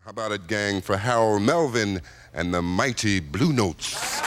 How about it, gang, for Harold Melvin and the Mighty Blue Notes?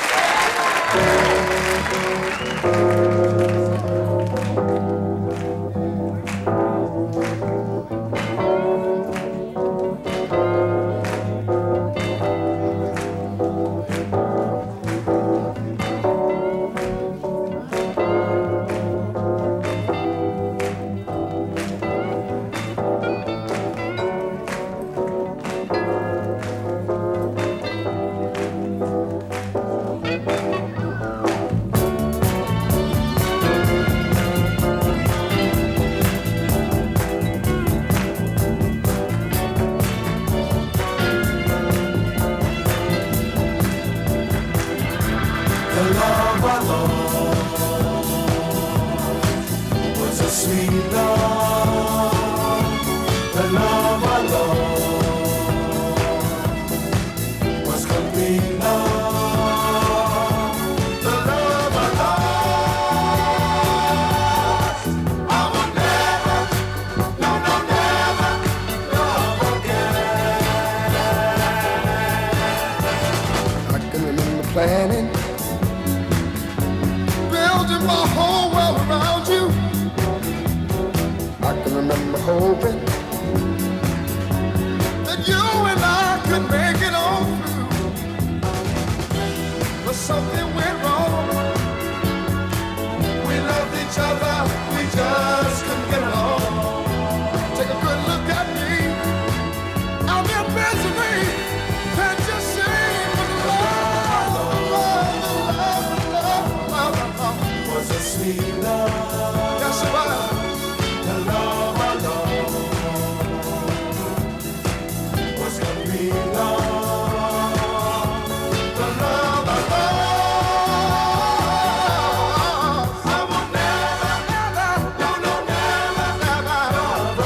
Sweet love, the love alone was complete love, the love alone. I will never, no, no, never love again. I can remember planning, building my whole world around you. I can remember hoping that you and I could make it on through. But something went wrong. We loved each other, we just couldn't get along. Take a good look at me, I'm in misery. Can't you see the love was a sweet love? Yes, it was. The love alone was complete love. The love alone. I will never, never, no, no, never, never love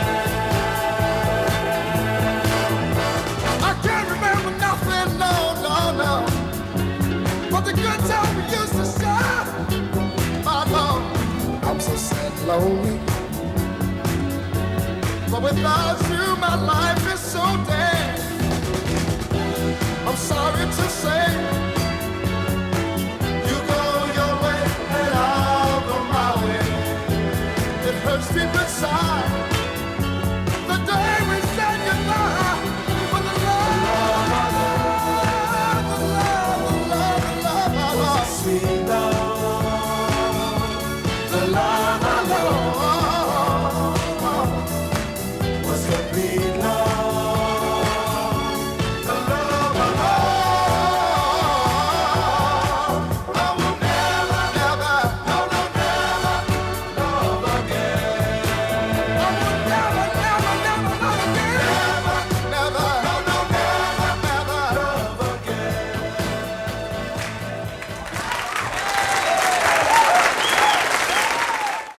again. I can't remember nothing, no, no, no, but the good time we used to share. My love, I'm so sad and lonely. But without you, my life is so dead. I'm sorry to say, you go your way and I'll go my way. It hurts deep inside.